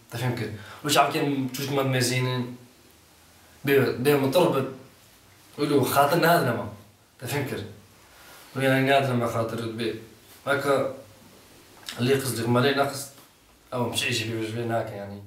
تفهم كيف؟ وش عم كان توش ما مزينين بيه مطربة يقولوا خاطر نادنا ما تفهم كيف؟ ويعني نادنا ما خاطر بيه هكا اللي قصدك ما لي نقص أو مش عيش بيه هكا يعني.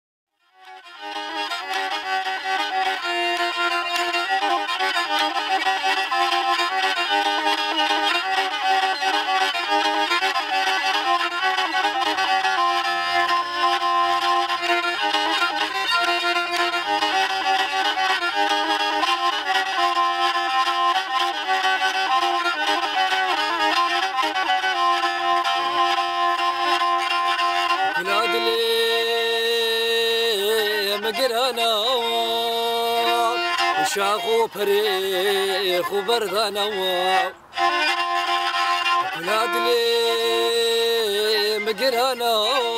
مقرانا وشاخو فريخ وبردانا ولاد لي مقرانا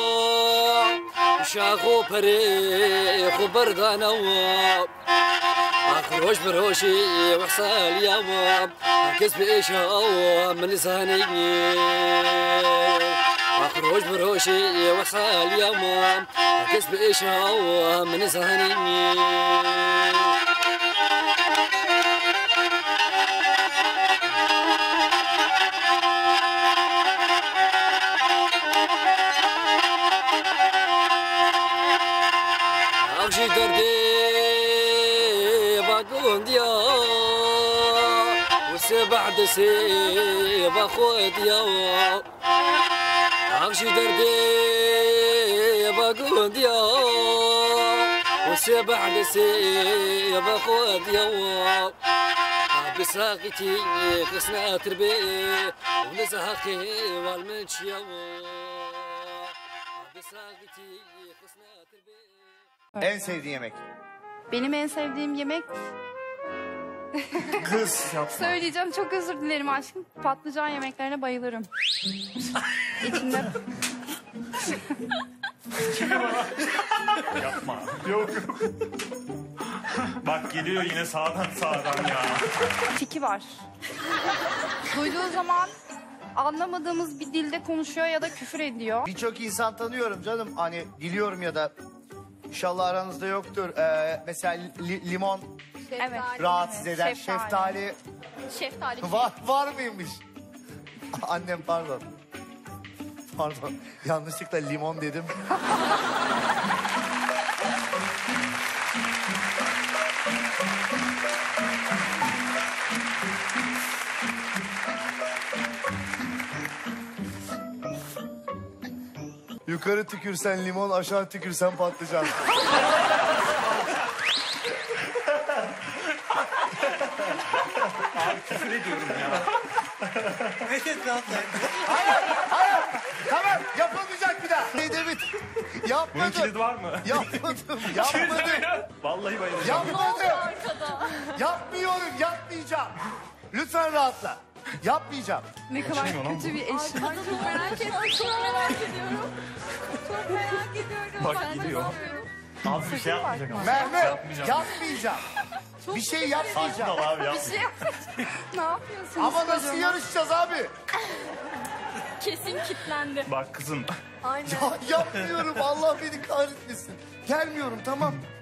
وشاخو فريخ وبردانا آخر وش بروشي وحصال يا كسب إيشا من لساني أخرج بروشي وحصال يا مام كسب إيشا من لساني أغشي دردي باقون ديا وسبعد سيب أخوات يا أغشي دردي باقون ديا وسبعد سيب أخوات يا بساقتي قسنا تربي ونزهقي والمنشيا بساقتي قسنا تربي. En sevdiğin yemek? Benim en sevdiğim yemek... Kız yapma. Söyleyeceğim, çok özür dilerim aşkım. Patlıcan yemeklerine bayılırım. İçinde... Yapma. Yok. Bak geliyor yine sağdan ya. tiki var. Duyduğu zaman anlamadığımız bir dilde konuşuyor ya da küfür ediyor. Birçok insan tanıyorum canım. Hani biliyorum ya da inşallah aranızda yoktur. Mesela limon Evet. rahatsız eder. Şeftali Şeftali. var mıymış? Annem pardon. Pardon. Yanlışlıkla limon dedim. Yukarı tükürsen limon, aşağı tükürsen patlıcan. Abi küfür ediyorum ya. Hayır. Tamam, yapılmayacak bir daha. David, Bunun yapmadım. kilidi var mı? Yapmadım. Vallahi bayılacağım. Yapmadım. Yapmayacağım. Lütfen rahatla. Yapmayacağım. Ne kadar kötü bir eş. Çok merak ettim. Çok merak ediyorum. Çok merak ediyorum. Bak gidiyor. Abi bir şey yapmayacak ama. Mehmet, yapmayacağım. Bir şey yapmayacağım. Sakin ol abi ya. Bir şey yapmış. Ne yapıyorsunuz? Ama nasıl kocaman? yarışacağız abi? Kesin kilitlendi. Bak kızım. Aynen. Ya yapmıyorum, Allah beni kahretmesin. Gelmiyorum, tamam.